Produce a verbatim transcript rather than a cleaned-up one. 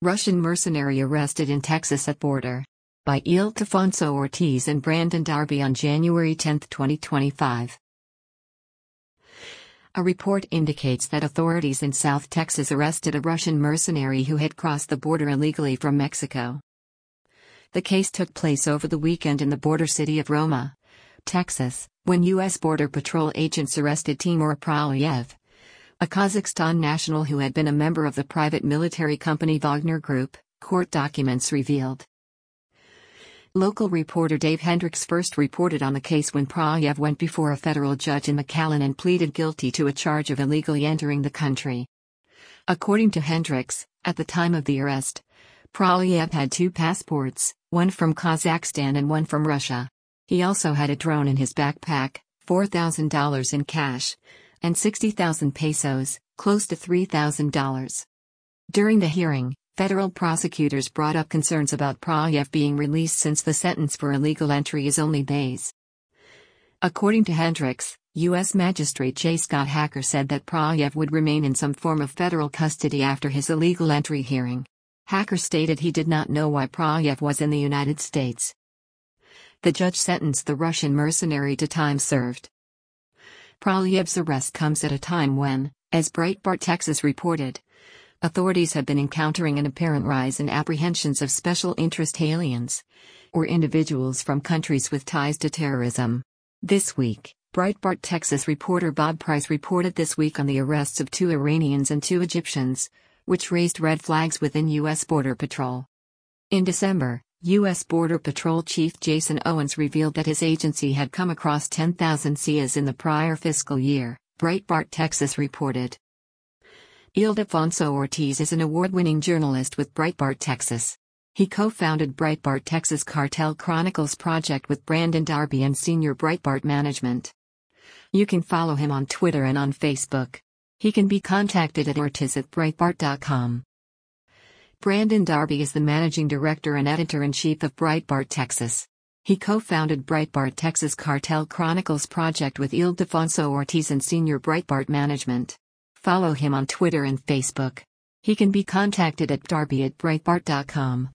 Russian mercenary arrested in Texas at border. By Ildefonso Ortiz and Brandon Darby on January tenth, twenty twenty-five. A report indicates that authorities in South Texas arrested a Russian mercenary who had crossed the border illegally from Mexico. The case took place over the weekend in the border city of Roma, Texas, when U S Border Patrol agents arrested Timur Praliev, a Kazakhstan national who had been a member of the private military company Wagner Group, court documents revealed. Local reporter Dave Hendricks first reported on the case when Praliev went before a federal judge in McAllen and pleaded guilty to a charge of illegally entering the country. According to Hendricks, at the time of the arrest, Praliev had two passports, one from Kazakhstan and one from Russia. He also had a drone in his backpack, four thousand dollars in cash, and sixty thousand pesos, close to three thousand dollars. During the hearing, federal prosecutors brought up concerns about Praliev being released since the sentence for illegal entry is only days. According to Hendricks, U S Magistrate J. Scott Hacker said that Praliev would remain in some form of federal custody after his illegal entry hearing. Hacker stated he did not know why Praliev was in the United States. The judge sentenced the Russian mercenary to time served. Praliev's arrest comes at a time when, as Breitbart Texas reported, authorities have been encountering an apparent rise in apprehensions of special interest aliens, or individuals from countries with ties to terrorism. This week, Breitbart Texas reporter Bob Price reported this week on the arrests of two Iranians and two Egyptians, which raised red flags within U S Border Patrol. In December, U S Border Patrol Chief Jason Owens revealed that his agency had come across ten thousand C I As in the prior fiscal year, Breitbart Texas reported. Ildefonso Ortiz is an award-winning journalist with Breitbart Texas. He co-founded Breitbart Texas Cartel Chronicles project with Brandon Darby and senior Breitbart management. You can follow him on Twitter and on Facebook. He can be contacted at ortiz at breitbart dot com. Brandon Darby is the managing director and editor-in-chief of Breitbart Texas. He co-founded Breitbart Texas Cartel Chronicles project with Ildefonso Ortiz and senior Breitbart management. Follow him on Twitter and Facebook. He can be contacted at darby at breitbart dot com.